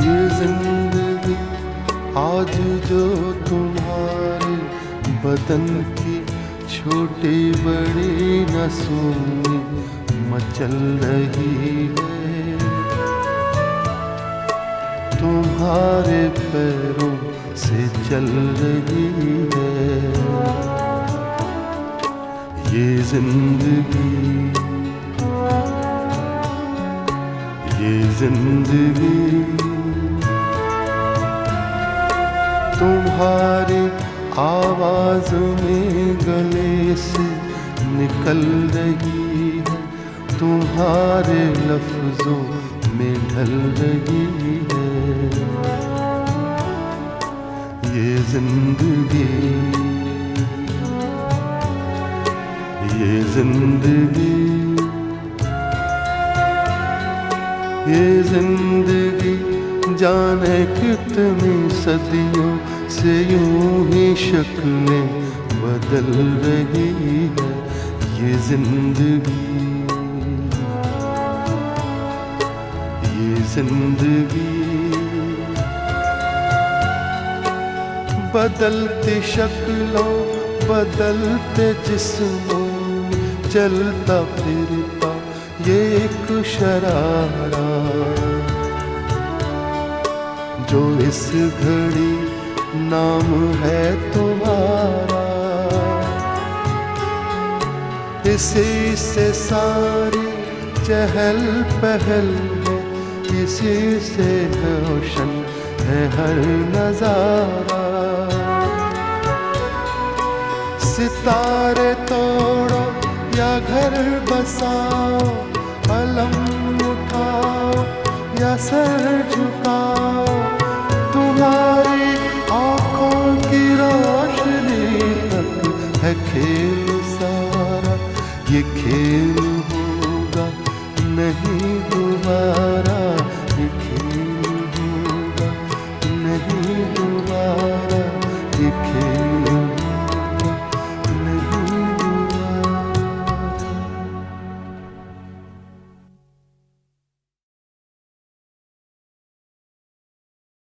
ये जिंदगी आज जो तुम्हारे बदन की छोटी बड़ी नसों में मचल रही है, तुम्हारे पैरों से चल रही है। ये जिंदगी, ये जिंदगी तुम्हारी आवाज में गले से निकल रही है, तुम्हारे लफ्जों में ढल रही है। ये जिंदगी, ये जिंदगी, ये जिंदगी जाने कितनी सदियों से यूं ही शक्लें बदल रही है। ये जिंदगी, ये जिंदगी बदलती शक्लों बदलते जिस्मों चलता फिरता ये एक शरारा, जो इस घड़ी नाम है तुम्हारा। इसी से सारी चहल पहल है, इसी से रोशन है हर नजारा। सितारे तोड़ो या घर बसाओ, अलम उठाओ या सर झुकाओ, तुम्हारी आँखों की रोशनी तक है खेल सारा। ये खेल होगा नहीं दोबारा।